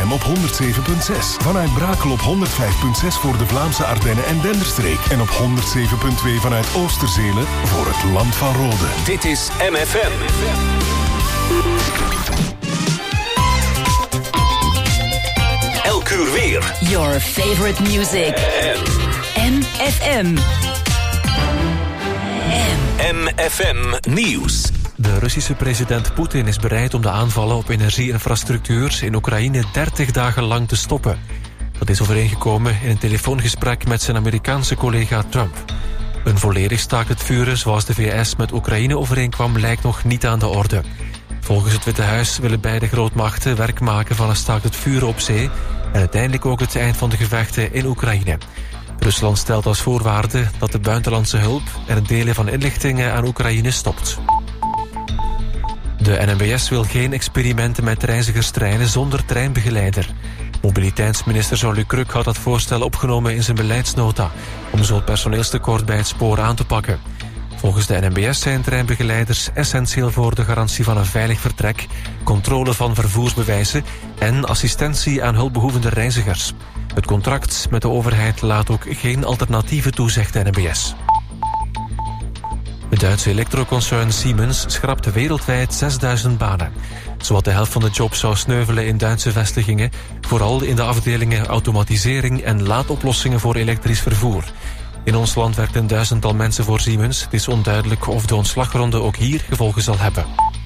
FM op 107.6. Vanuit Brakel op 105.6 voor de Vlaamse Ardennen en Denderstreek. En op 107.2 vanuit Oosterzele voor het Land van Rode. Dit is MFM. Elk uur weer. Your favorite music. MFM. MFM Nieuws. De Russische president Poetin is bereid om de aanvallen op energieinfrastructuur in Oekraïne 30 dagen lang te stoppen. Dat is overeengekomen in een telefoongesprek met zijn Amerikaanse collega Trump. Een volledig staakt het vuren zoals de VS met Oekraïne overeenkwam lijkt nog niet aan de orde. Volgens het Witte Huis willen beide grootmachten werk maken van een staakt het vuren op zee en uiteindelijk ook het eind van de gevechten in Oekraïne. Rusland stelt als voorwaarde dat de buitenlandse hulp en het delen van inlichtingen aan Oekraïne stopt. De NMBS wil geen experimenten met reizigerstreinen zonder treinbegeleider. Mobiliteitsminister Jean-Luc Crux had dat voorstel opgenomen in zijn beleidsnota om zo het personeelstekort bij het spoor aan te pakken. Volgens de NMBS zijn treinbegeleiders essentieel voor de garantie van een veilig vertrek, controle van vervoersbewijzen en assistentie aan hulpbehoevende reizigers. Het contract met de overheid laat ook geen alternatieven toe, zegt de NMBS. Het Duitse elektroconcern Siemens schrapt wereldwijd 6000 banen. Zowat de helft van de jobs zou sneuvelen in Duitse vestigingen, vooral in de afdelingen automatisering en laadoplossingen voor elektrisch vervoer. In ons land werkt een 1000-tal mensen voor Siemens. Het is onduidelijk of de ontslagronde ook hier gevolgen zal hebben.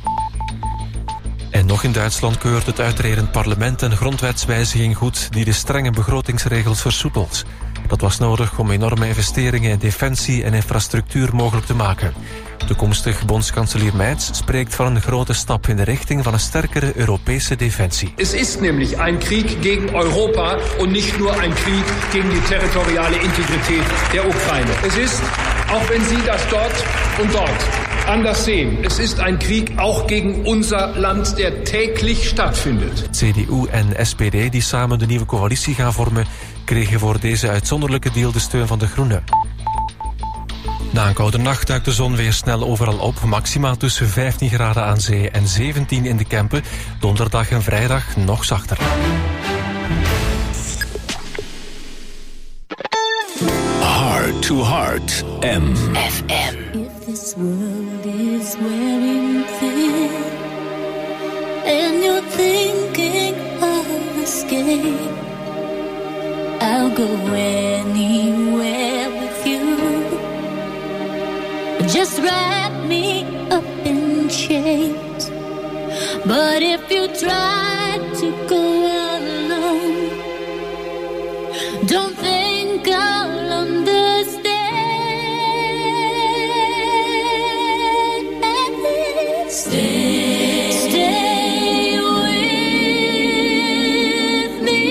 En nog in Duitsland keurt het uitredend parlement een grondwetswijziging goed die de strenge begrotingsregels versoepelt. Dat was nodig om enorme investeringen in defensie en infrastructuur mogelijk te maken. Toekomstig bondskanselier Merz spreekt van een grote stap in de richting van een sterkere Europese defensie. Es ist nämlich ein Krieg gegen Europa und nicht nur ein Krieg gegen die territoriale Integrität der Ukraine. Es ist, auch wenn Sie das dort und dort anders sehen, es ist ein Krieg auch gegen unser Land, der täglich stattfindet. CDU en SPD, die samen de nieuwe coalitie gaan vormen, kregen voor deze uitzonderlijke deal de steun van de Groenen. Na een koude nacht duikt de zon weer snel overal op. Maxima tussen 15 graden aan zee en 17 in de Kempen. Donderdag en vrijdag nog zachter. Heart to Heart. MFM. If this world is wearing thin and you're thinking of escape, I'll go anywhere with you. Just wrap me up in chains. But if you try to go alone, don't think I'll understand. Stay with me.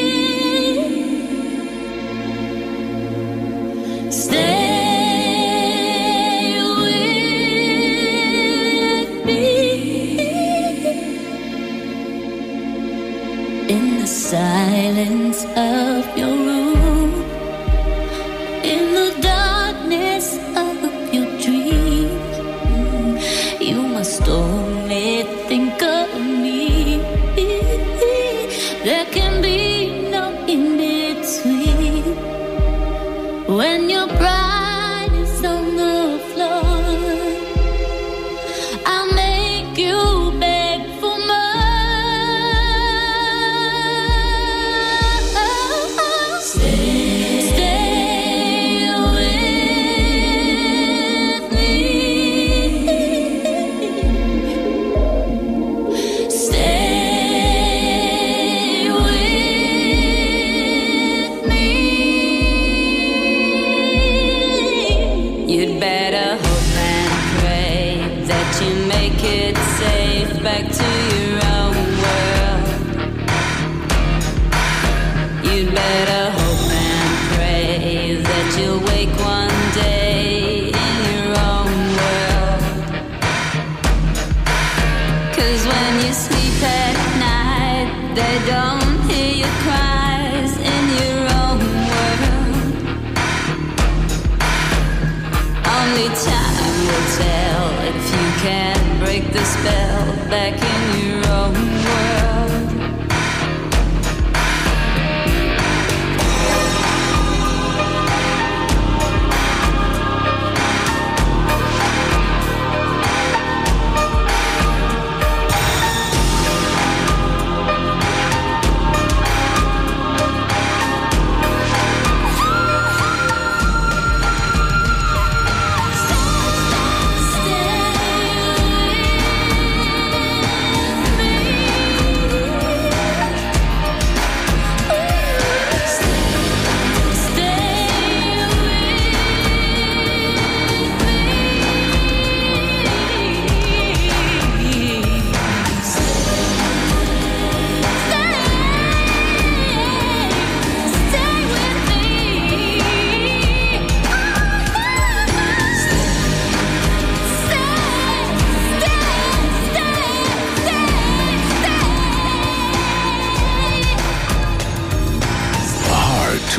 Stay with me. In the silence of your room, in the darkness of your dreams, you must only think of me. There can be no in-between. When your pride is on the floor, I'll make you beg for more. Stay with me. Stay with me. You'd better hope and pray that you make it safe back to your own world. You'd better hope and pray that you'll wake one day in your own world. 'Cause when you sleep at night, they don't hear your cries in your own world. Only time will tell if you can break the spell back in your own world.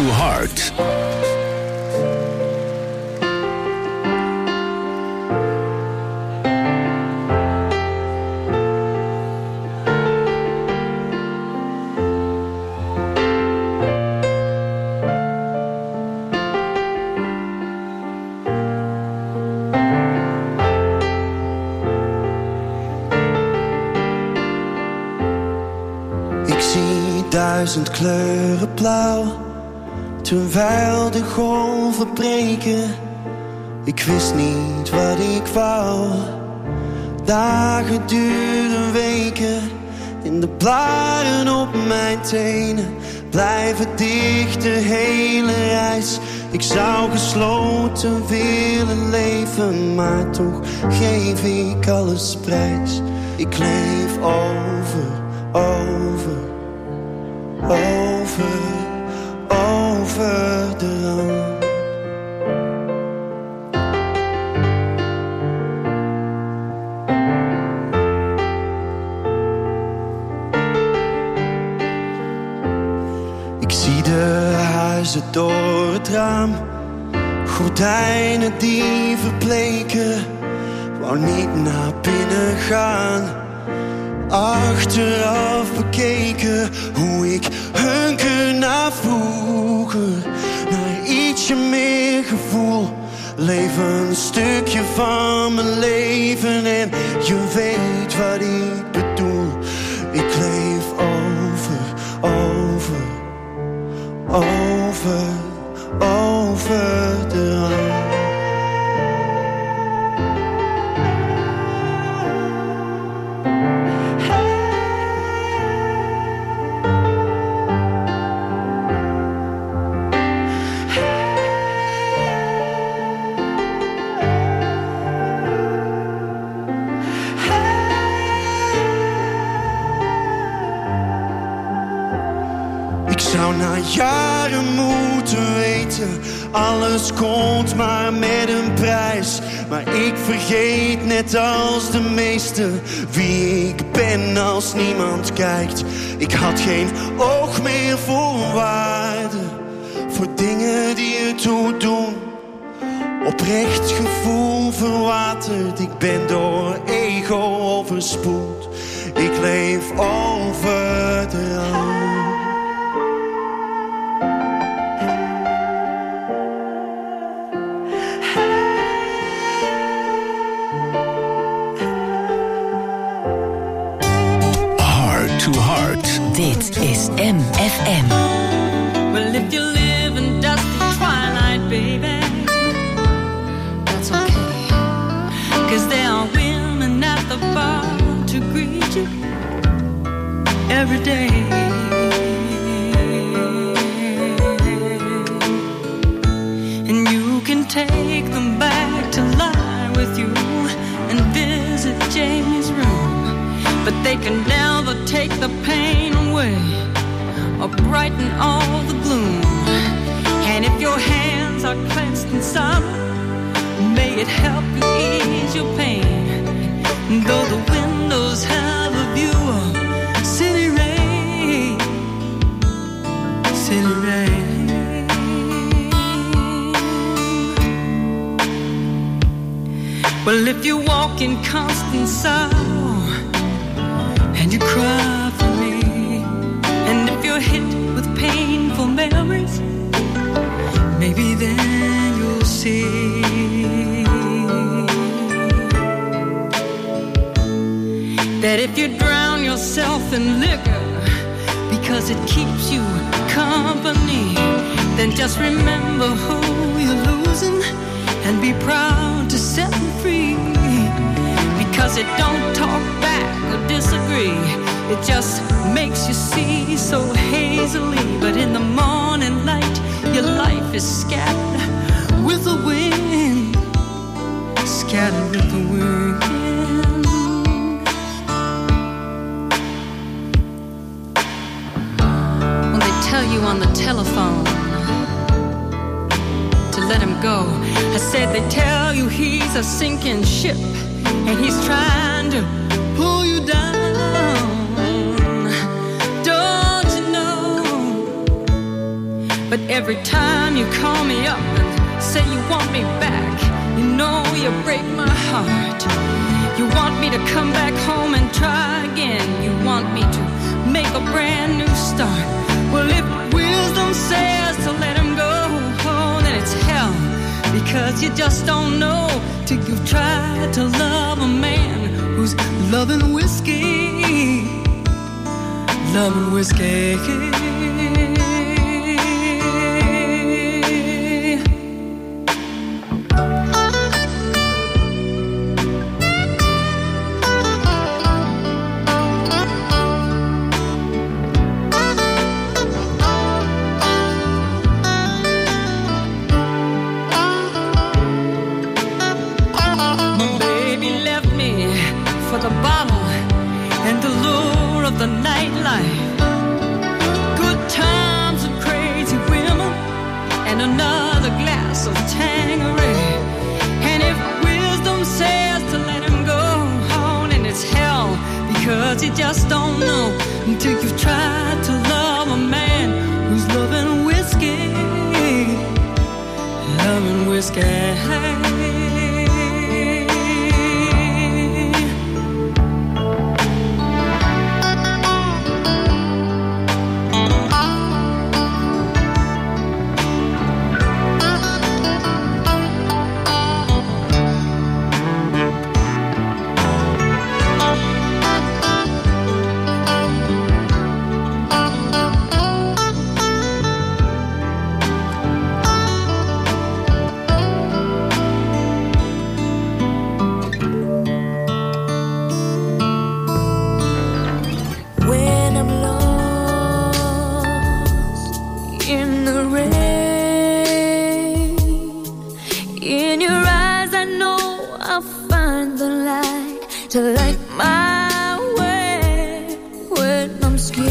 to Heart. Duizend kleuren blauw, terwijl de golven breken. Ik wist niet wat ik wou. Dagen duren weken, in de blaren op mijn tenen blijven dicht de hele reis. Ik zou gesloten willen leven, maar toch geef ik alles prijs. Ik leef over de rand. Ik zie de huizen door het raam, gordijnen die verbleken. Wou niet naar binnen gaan, achteraf bekeken hoe ik hunker naar vroeger, naar ietsje meer gevoel. Leef een stukje van mijn leven en je weet wat ik bedoel. Ik leef over de rand. Na jaren moeten weten, alles komt maar met een prijs. Maar ik vergeet net als de meesten wie ik ben als niemand kijkt. Ik had geen oog meer voor waarde, voor dingen die ertoe doen. Oprecht gevoel verwaterd, ik ben door ego overspoeld. Ik leef over de rand. Dit is MFM. Well, if you live in dusty twilight, baby, that's okay. 'Cause there are women at the bar to greet you every day. And you can take them back to lie with you and visit Jamie's room. But they can never take the pain away or brighten all the gloom. And if your hands are clenched in sorrow, may it help you ease your pain. Though the windows have a view of city rain, city rain. Well, if you walk in constant sorrow and you cry for me, and if you're hit with painful memories, maybe then you'll see that if you drown yourself in liquor because it keeps you company, then just remember who you're losing and be proud to set them free. Because it don't talk back or disagree, it just makes you see so hazily. But in the morning light, your life is scattered with the wind, scattered with the wind. When they tell you on the telephone to let him go, I said they tell you he's a sinking ship and he's trying to pull you down. Don't you know But every time you call me up and say you want me back, you know you break my heart. You want me to come back home and try again. You want me to make a brand new start. Well, if wisdom says to let him go, oh, then it's hell. Because you just don't know till you've tried to love a man who's loving whiskey. Loving whiskey. The bottle and the lure of the nightlife, good times and crazy women, and another glass of Tanqueray. And if wisdom says to let him go on, and it's hell, because you just don't know until you've tried to love a man who's loving whiskey, loving whiskey. To light my way when I'm scared,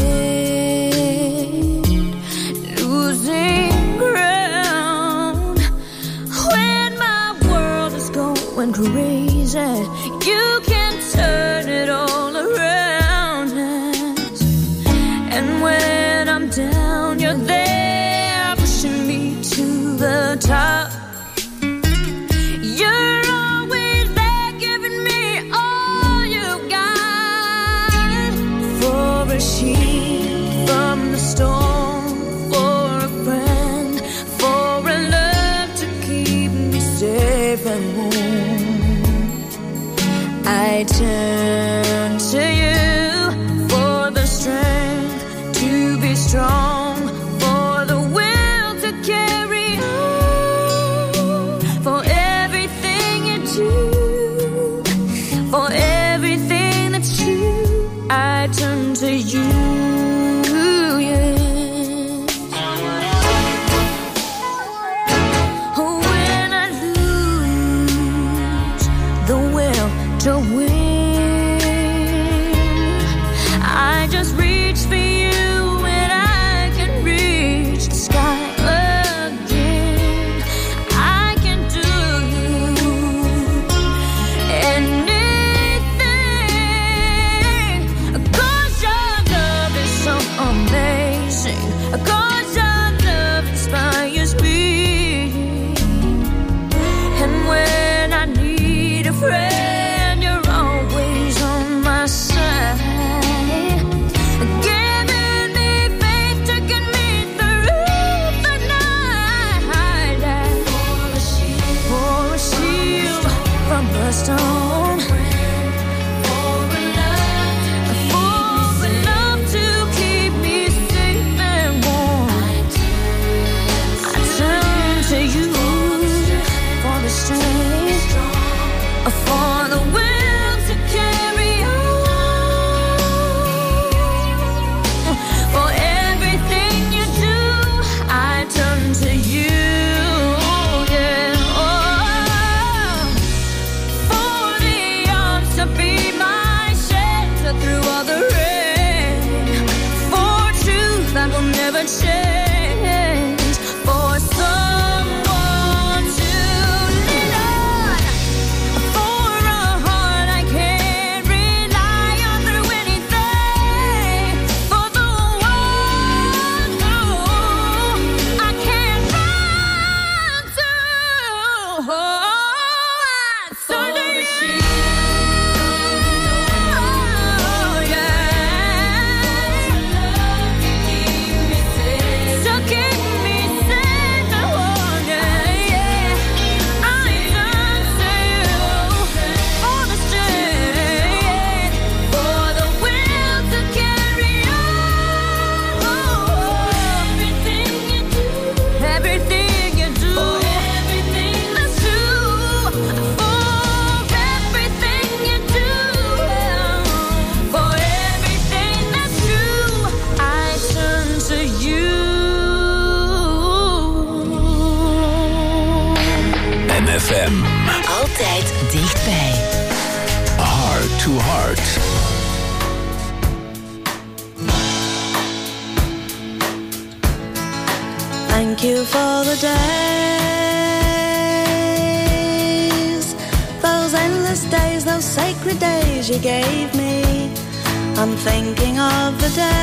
losing ground, when my world is going crazy, you can turn it all around. And when I'm down, you're there pushing me to the top. From the storm, for a friend, for a love to keep me safe and warm. I turn to you for the strength to be strong, for the will to carry on, for everything you do, for everything that's true. I turn to you. To win, I just reach for you when I can reach the sky again. I can do anything, 'cause your love is so amazing, 'cause your love inspires me. And when I need a friend, stone, for love to keep me safe and warm. I turn to you for the strength, for the will to carry on, for everything you do. I turn to you. Never change, for someone to lean on, for a heart I can rely on through anything, for the one who I FM. Altijd dichtbij. Heart to Heart. Thank you for the days, those endless days, those sacred days you gave me. I'm thinking of the days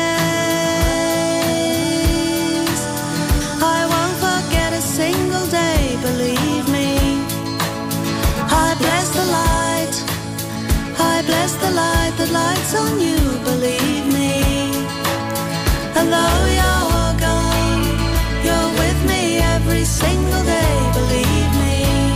I won't forget a single day, believe me. I bless the light, I bless the light that lights on you, believe me. And though you're gone, you're with me every single day, believe me.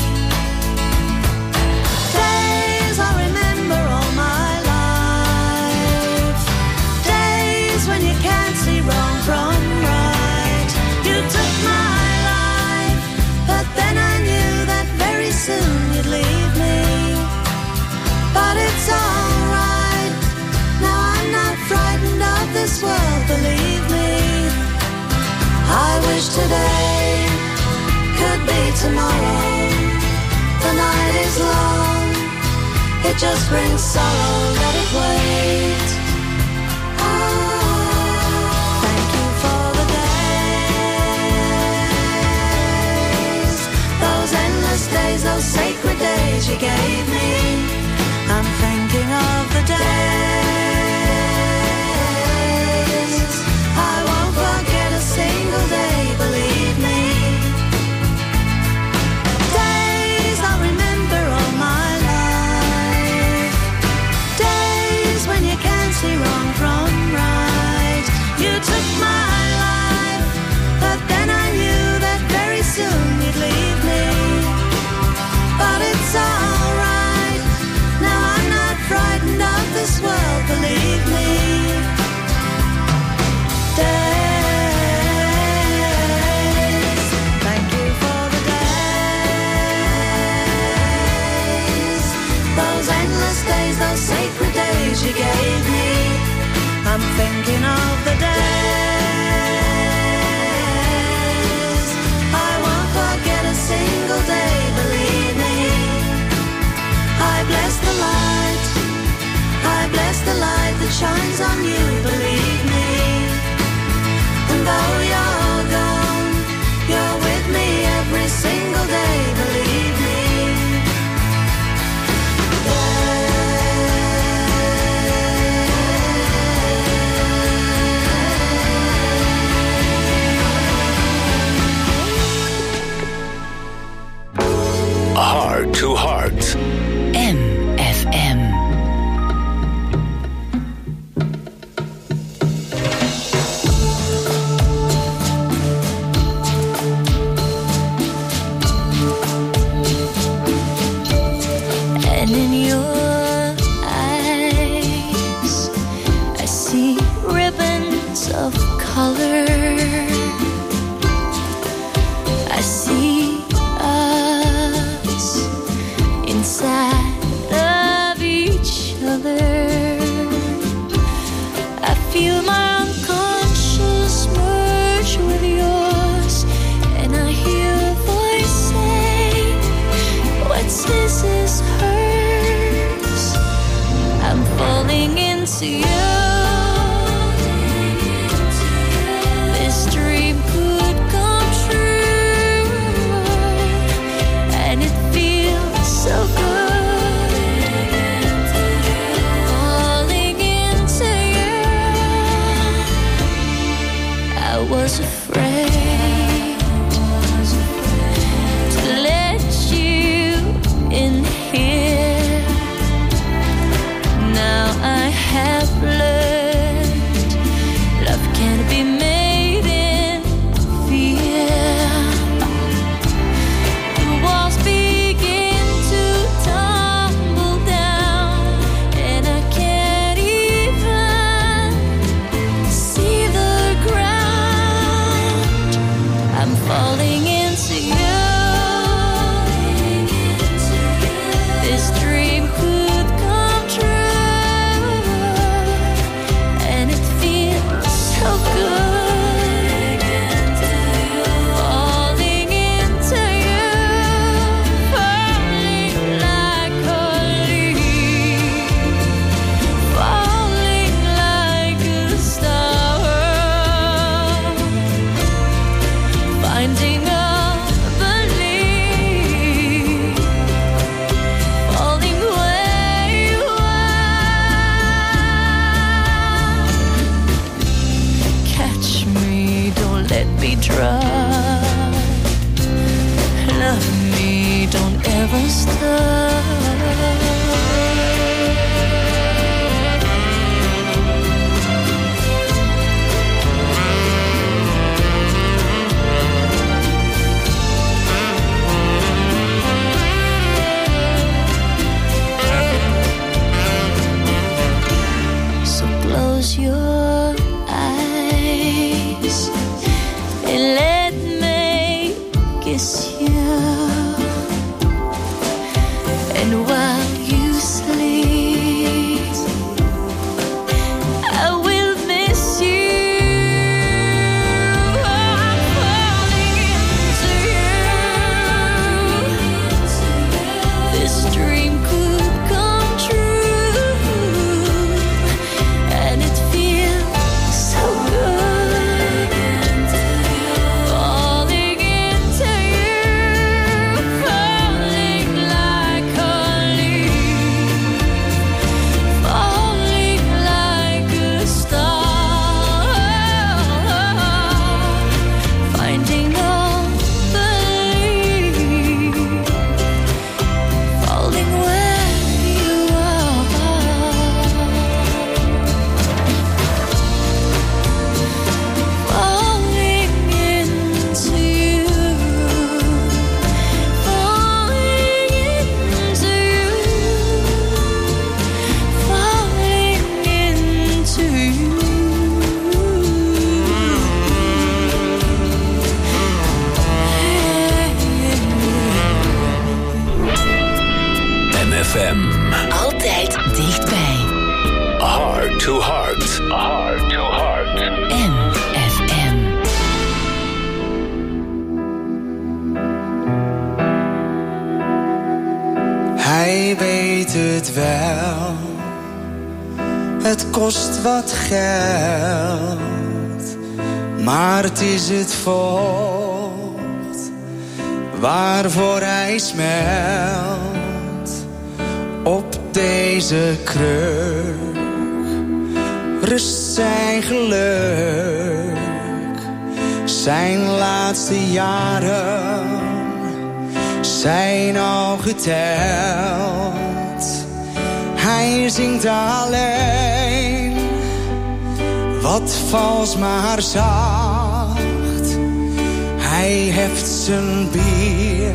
Days I remember all my life, days when you can't see wrong from right. You took my life, but then I knew that very soon you'd leave me. But it's alright, now I'm not frightened of this world, believe me. I wish today could be tomorrow. The night is long, it just brings sorrow, let it wait. Thank you for the days, those endless days, those sacred days you gave me. I'm thinking of the days I won't forget a single day, believe me. Days I remember all my life, days when you can't see wrong from right. You took my life, but then I knew that very soon you'd leave me. But it's alright, now I'm not frightened of this world, believe me. Days, thank you for the days, those endless days, those sacred days you gave me. I'm thinking of the days I won't forget a single day, believe me. I bless the light, I bless the light that shines on you, believe me. And though you're gone, you're with me every single day, believe me. Heart to Heart. MFM. And in your eyes, I see ribbons of color. I see us inside of each other. I feel my unconscious merge with yours, and I hear a voice say, what's his is hers. I'm falling into you. This dream could come true, and it feels so good. Falling into you. I was afraid to let you in here. Now I have learned love can't be made in fear. The walls begin to tumble down, and I can't even see the ground. try. Love me, don't ever stop. Close your eyes and let me kiss you. And while you sleep, I will miss you. I'm falling into you. This dream could come true. Altijd dichtbij. Heart to heart. Heart to heart. MFM. Hij weet het wel. Het kost wat geld. Maar het is het vocht waarvoor hij smelt. Op deze kruk rust zijn geluk. Zijn laatste jaren zijn al geteld. Hij zingt alleen, wat vals maar zacht. Hij heft zijn bier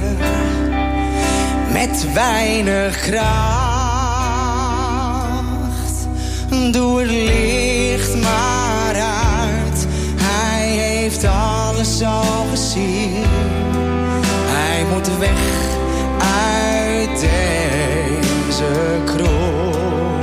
met weinig kracht. Doe het licht maar uit. Hij heeft alles al gezien. Hij moet weg uit deze kroeg.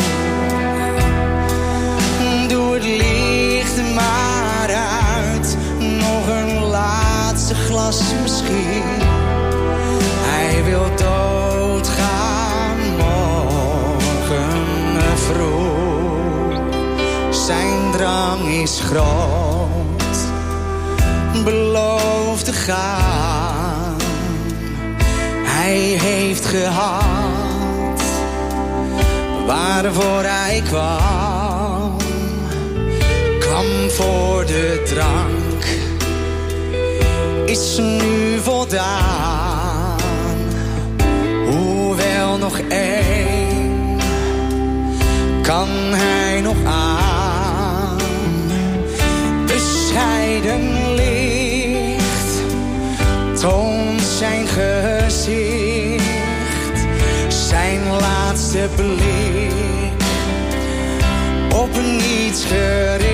Doe het licht maar uit. Nog een laatste glas misschien. Hij wil doodgaan morgen vroeg. Zijn drang is groot, belooft te gaan. Hij heeft gehad waarvoor hij kwam. Kwam voor de drank, is nu voldaan. Hoewel nog één kan hij nog aan. Bescheiden licht toont zijn gezicht. Zijn laatste blik op niets gericht.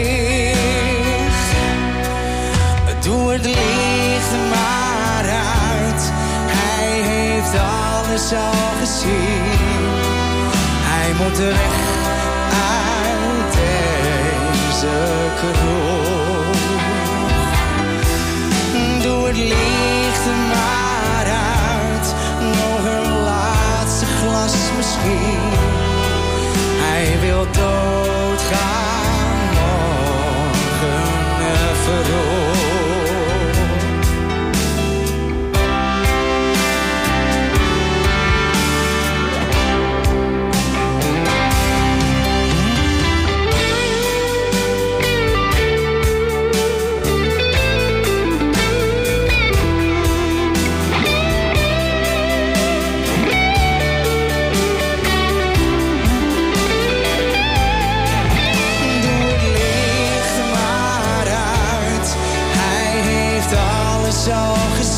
Doe het licht maar uit. Hij heeft alles al gezien. Hij moet weg uit deze kroeg. Doe het licht maar uit. Nog een laatste glas misschien. Hij wil doodgaan morgen vroeg.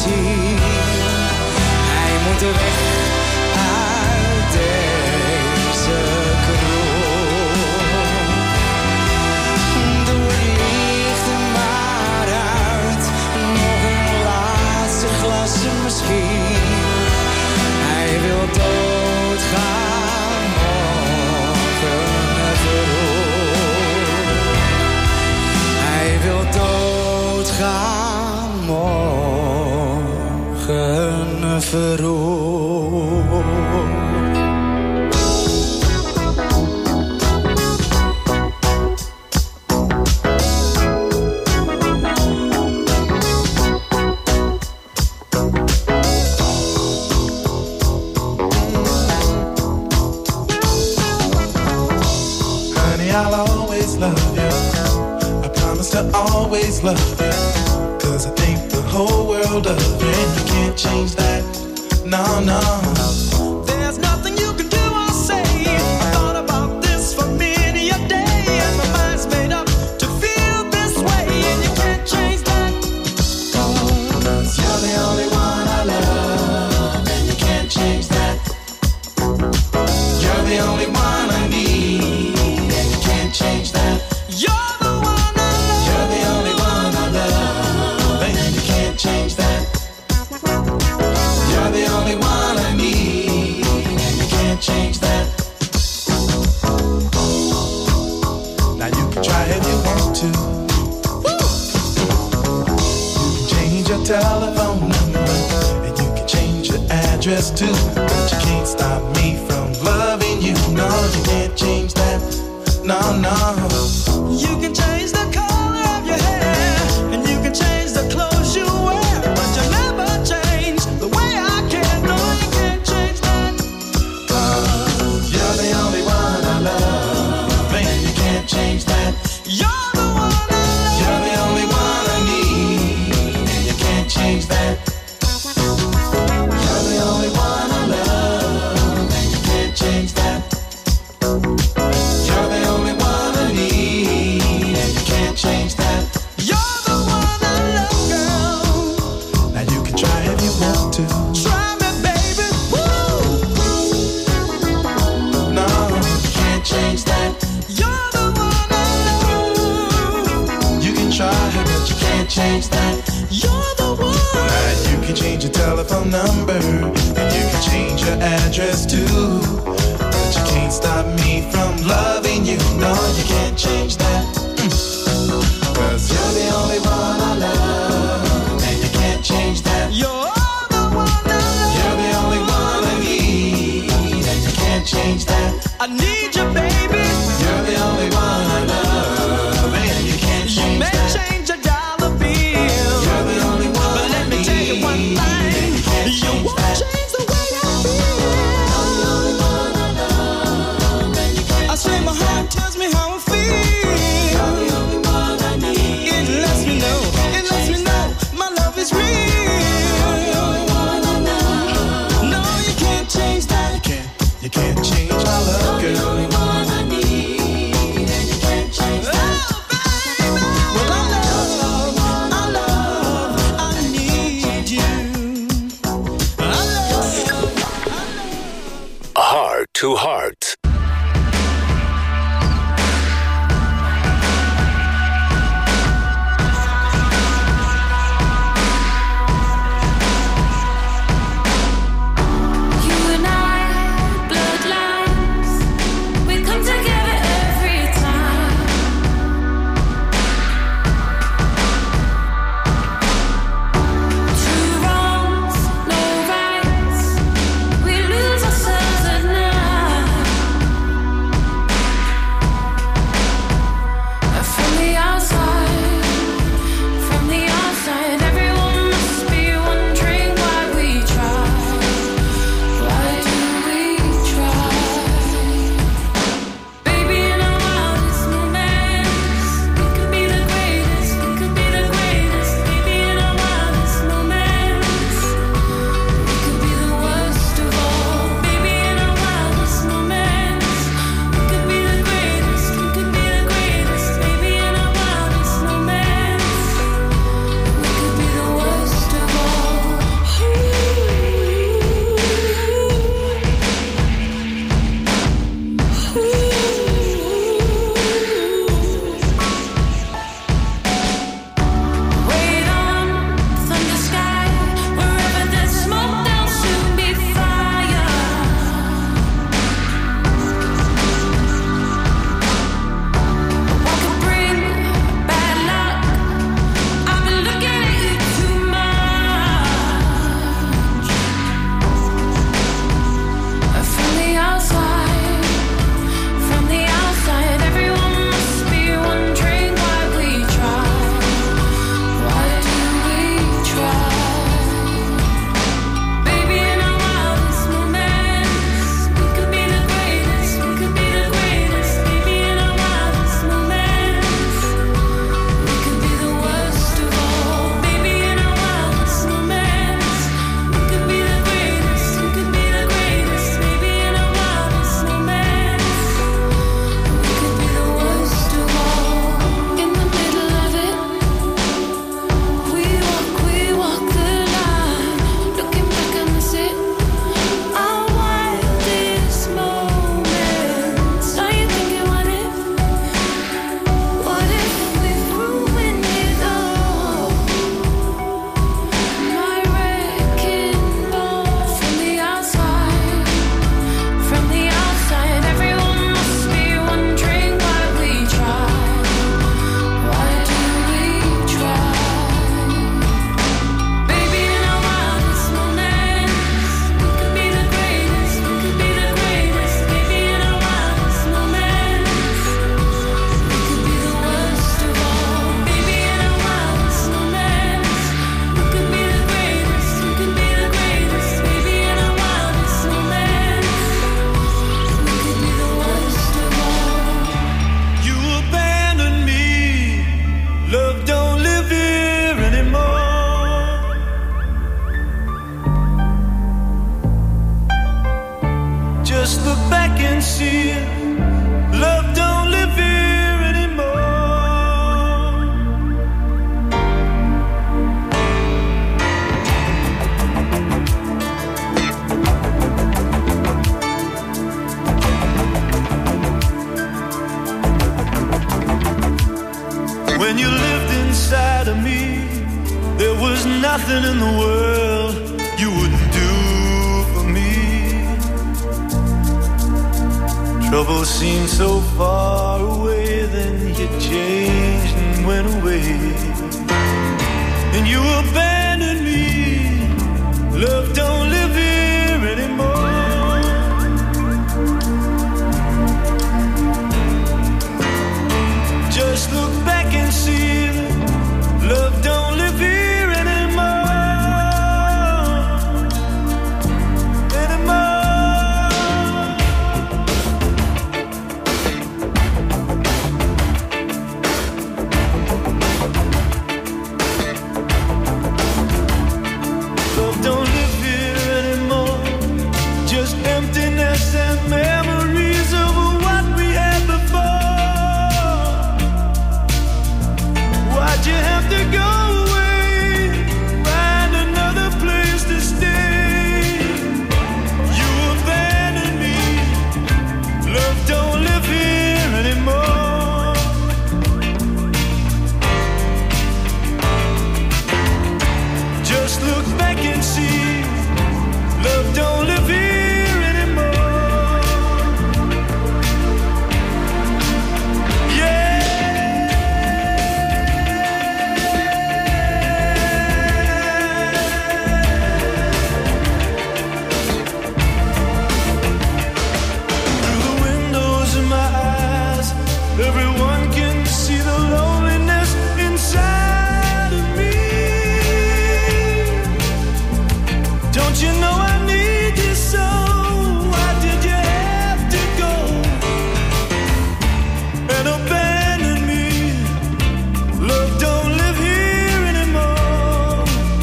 ziel. Hij moet er weg uit deze kroeg. Doe het licht er maar uit, nog een laatste glas misschien. Hij wil doodgaan morgen vroeg. Hij wil doodgaan morgen vroeg. I'll always love you. I promise to always love you. 'Cause I think the whole world of you, and you can't change that. No, no. There's nothing you can do or say. I thought about this for many a day, and my mind's made up to feel this way, and you can't change that. 'Cause you're the only one I love, and you can't change that. You're the only one I need. Change that. You're the one I love. You're the only one I love, and you can't change that. You're the only one I need, and you can't change that. Now you can try if you want to. Woo! You can change your telephone number, and you can change your address too, but you can't stop me from loving you. No, you can't change that. No, no. You can change the color of your hair, and you can change the clothes you wear, but you never change the way I care. No, you can't change that. You're the only one I love, and you can't change that. You're the one I love. You're the only one I need, and you can't change that. You're the only one I love, and you can't change that. You're the only one I need, and you can't change that. You're the one I love, girl. Now you can try if you want to. Try me, baby. Woo! No, you can't change that. You're the one I love. You can try, but you can't change that. You're the one. Now you can change your telephone number, and you can change your address too. But you can't stop me from loving you. No, you can't change that. 'Cause you're the only one I love, and you can't change that. You're the one I love. You're the only one I need, and you can't change that. I need you, baby. You're the only one I love, and you can't change that. You may change your dollar bill. You're the only one. But let me tell you one thing. You won't change the way I feel. You're the only one I love, and you can't. I say my heart tells me how I feel. You're the only one I need. It lets me know. It lets me know my love is real. You're the only one I love. No, you can't change that. You can't change my love, girl. You're the only one I need, and you can't change that. Oh, baby. Well, I need you. I love. Heart to Heart. Two wrongs, no rights. We lose ourselves at night. of me. There was nothing in the world you wouldn't do for me. Trouble seemed so far away, then you changed and went away. And you abandoned me. Love don't live here anymore. Just look back and see that love don't live here anymore. Love don't live here anymore. Just emptiness and memories of what we had before. Why'd you have to go away? Find another place to stay. You abandoned me. Love don't live here anymore. Just look back and see. Love don't live here anymore. Yeah. Through the windows in my eyes, everyone can see the loneliness inside of me. Don't you know I need you so? Why did you have to go and abandon me? Love don't live here anymore.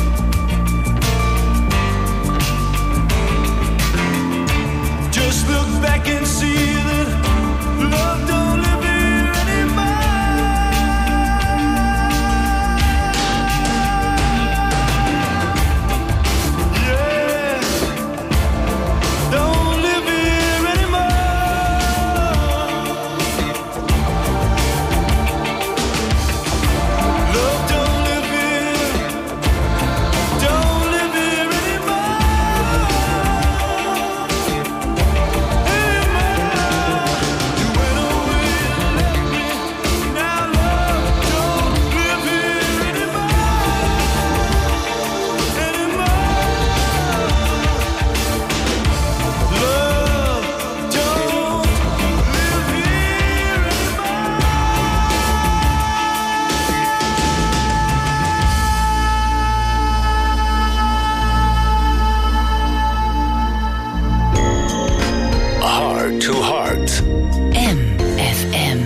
Just look back and see that love don't live here anymore. Yeah, don't live here anymore. Love don't live here anymore. You went away and left me. Now love don't live here anymore. Love don't live here Heart to Heart. MFM.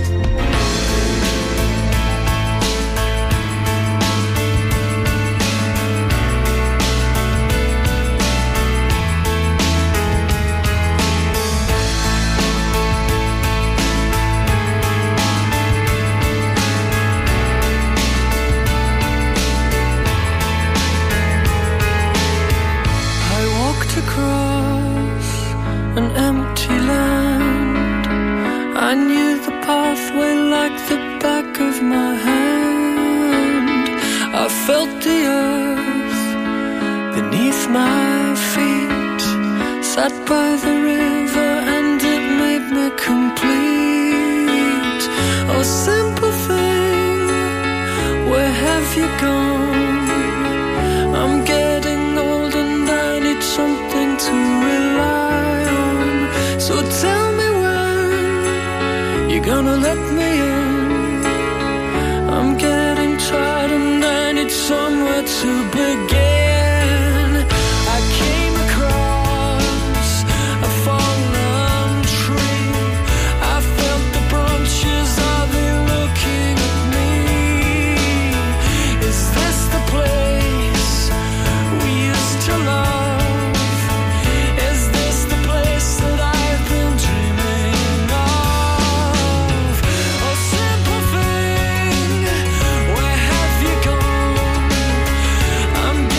I walked across an empty land. I knew the pathway like the back of my hand. I felt the earth beneath my feet. Sat by the river and it made me complete. Oh, simple thing, where have you gone? I'm getting old and I need something to rely on. So tell me when you're gonna let me in. I'm getting tired and I need somewhere to begin. I came across a fallen tree. I felt the branches, are they looking at me? Is this the place we used to love? Is this the place that I've been dreaming of? Oh, simple thing, where have you gone? I'm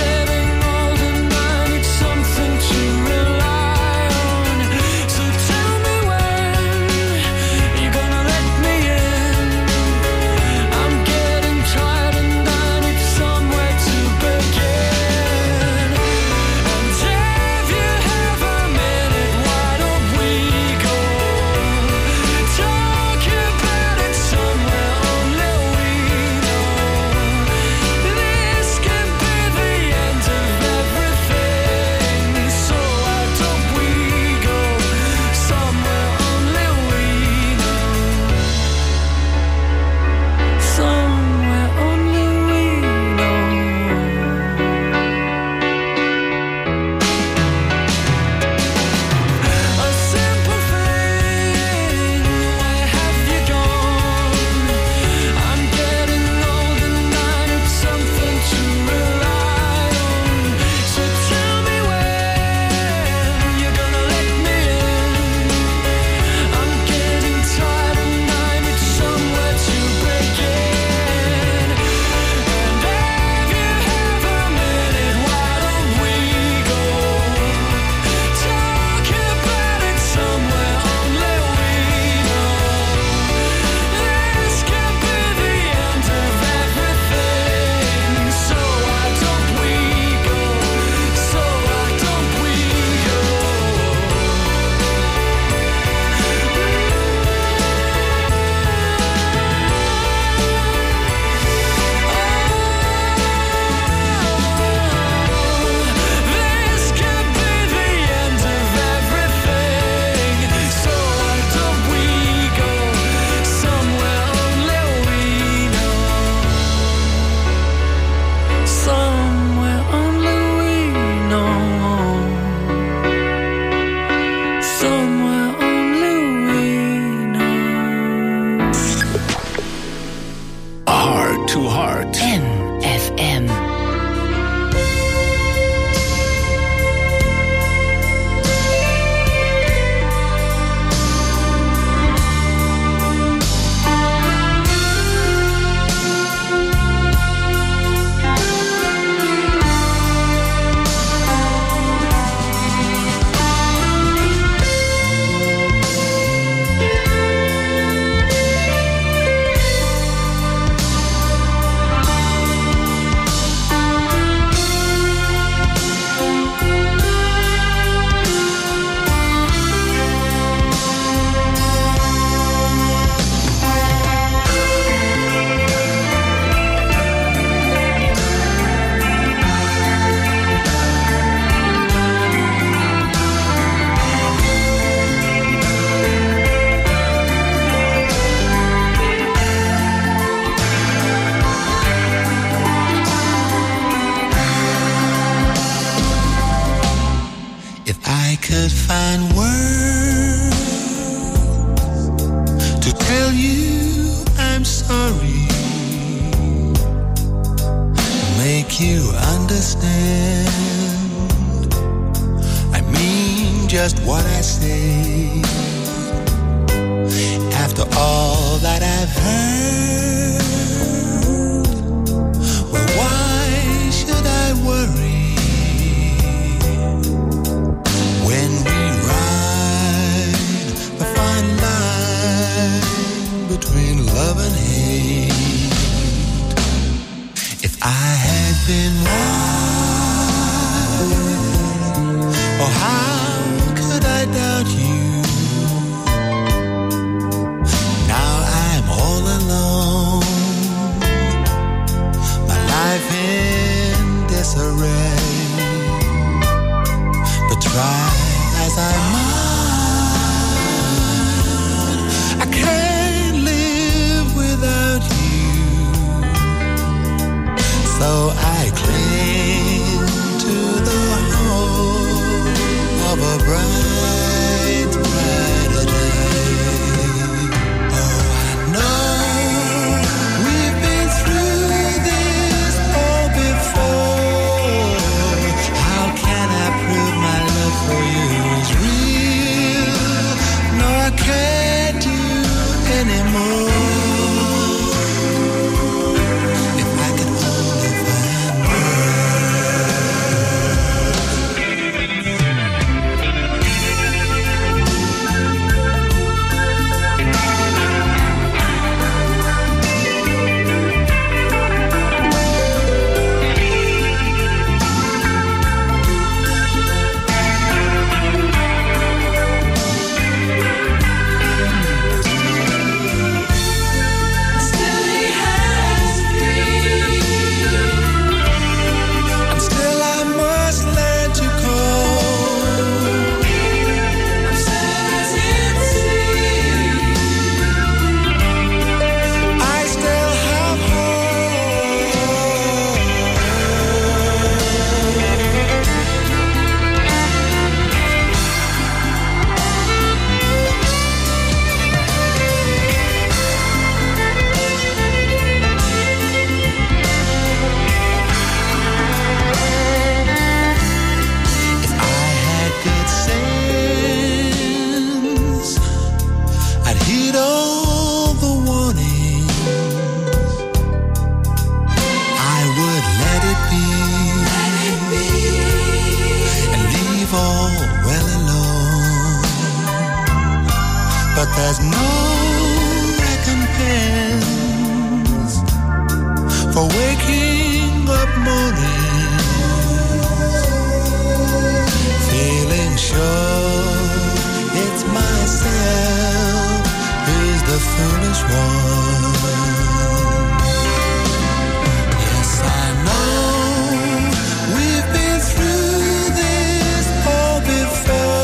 think you understand. I mean just what I say. After all that I've heard, well, why should I worry when we ride a fine line between love and hate? If I had been right, oh, how could I doubt you? Now I'm all alone, my life in disarray. But try as I might, I can't live without you. So I cling to the hope of a bright, brighter day. Oh, I know we've been through this all before. How can I prove my love for you is real? No, I can't do anymore. There's no recompense for waking up mornings feeling sure it's myself who's the foolish one. Yes, I know we've been through this all before.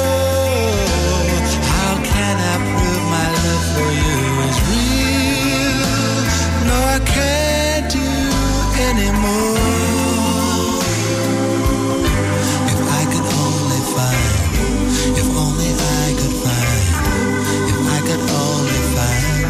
For you is real. No, I can't do anymore. If I could only find, if only I could find, if I could only find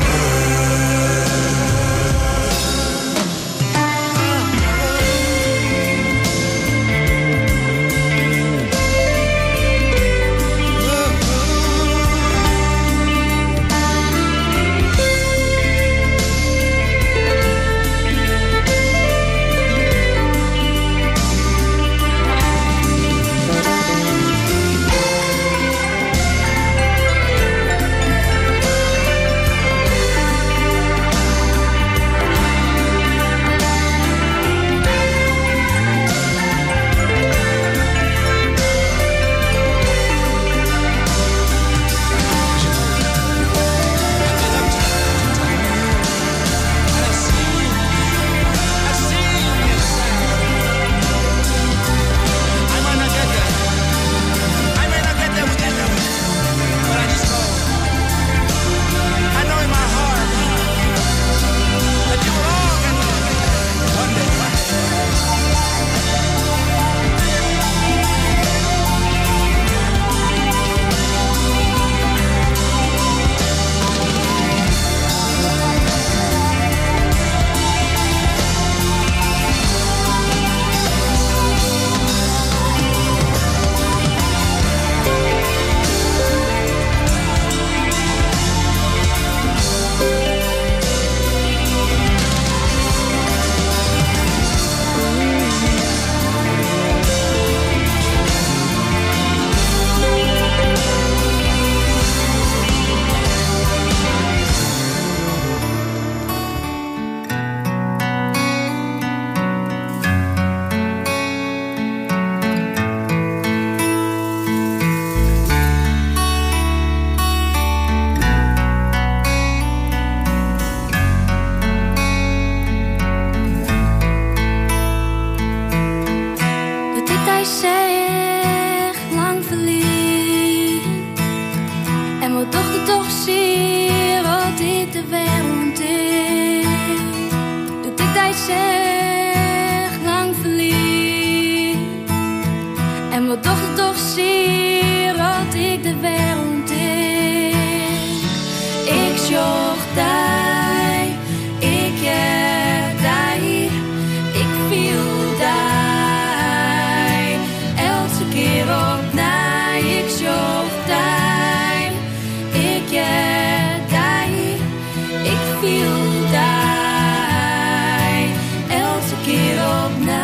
hij zegt lang verliefd. En wat dochter toch zie wat ik de wereld is. Doet ik hij zegt lang verliefd. En wat dochter toch zie wat ik de wereld is. Ik zocht daar, ik heb daar, ik viel daar, elke keer opnieuw. Ik zocht daar, ik heb daar, ik viel daar, elke keer opnieuw.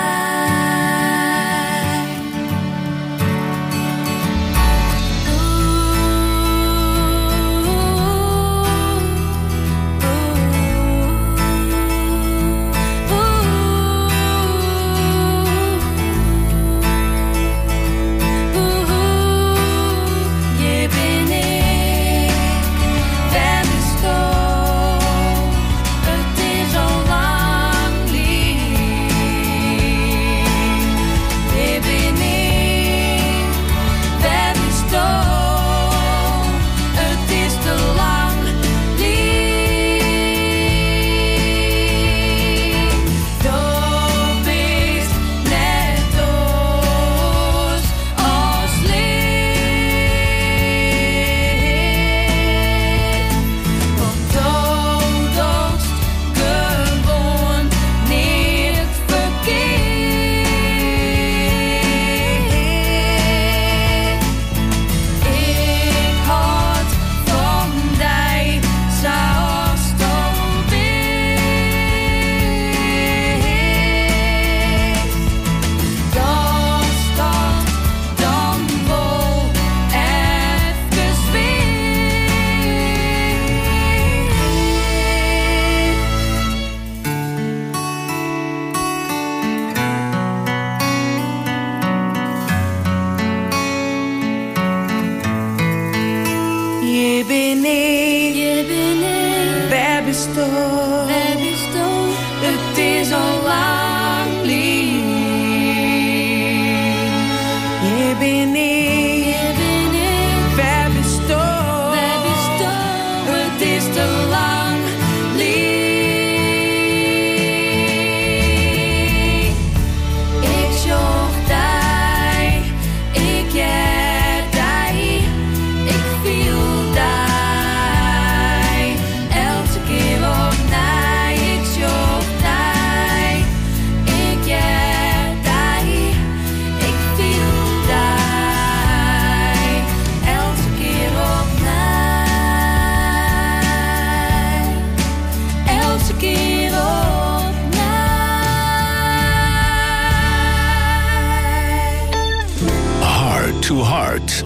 to Heart.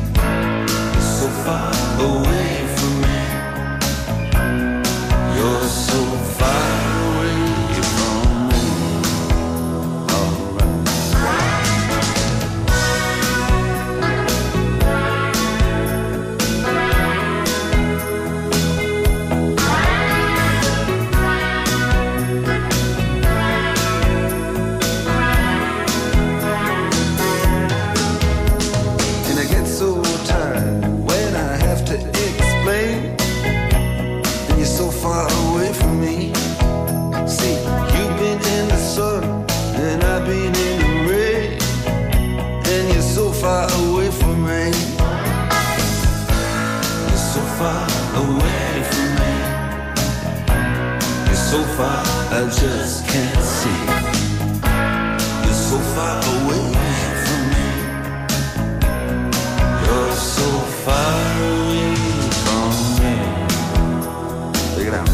You're away from me. You're so far, I just can't see. You're so far away from me. You're so far away from me. Take it out.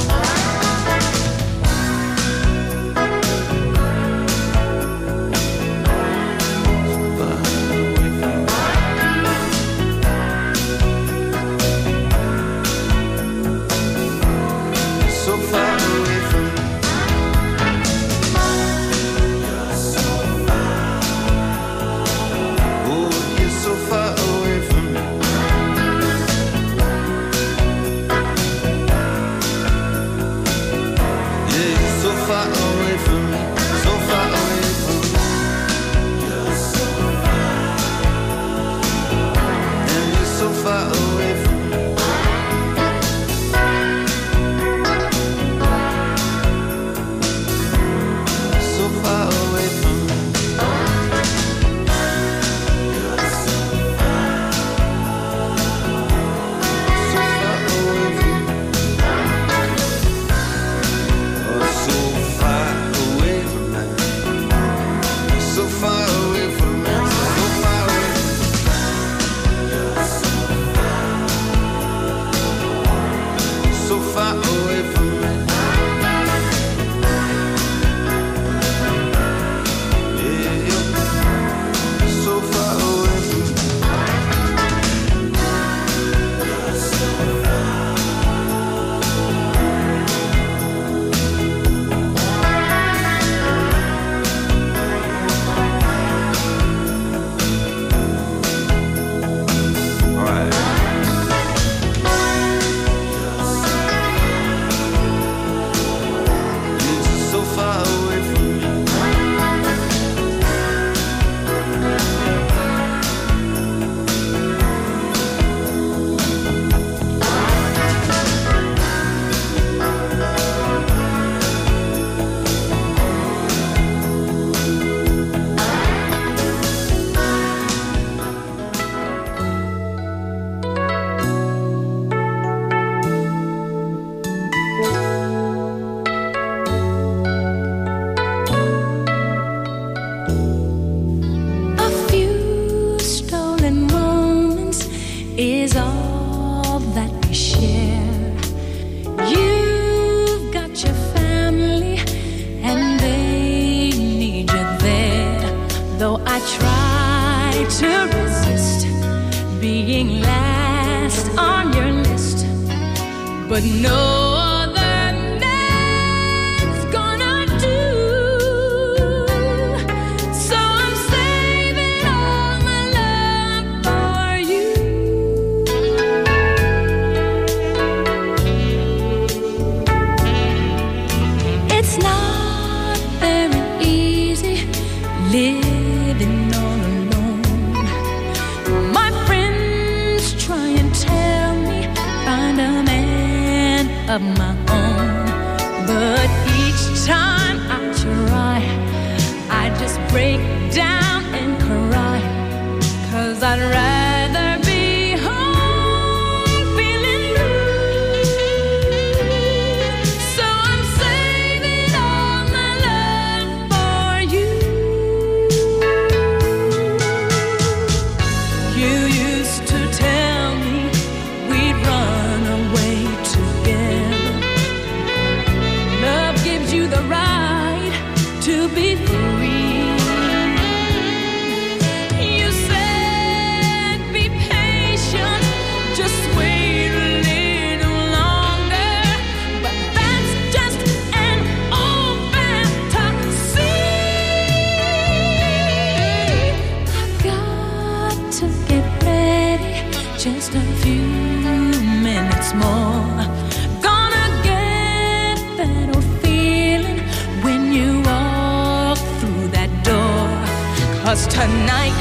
Tonight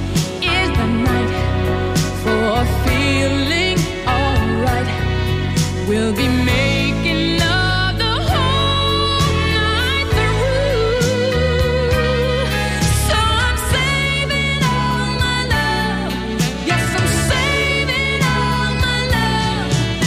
is the night for feeling alright. We'll be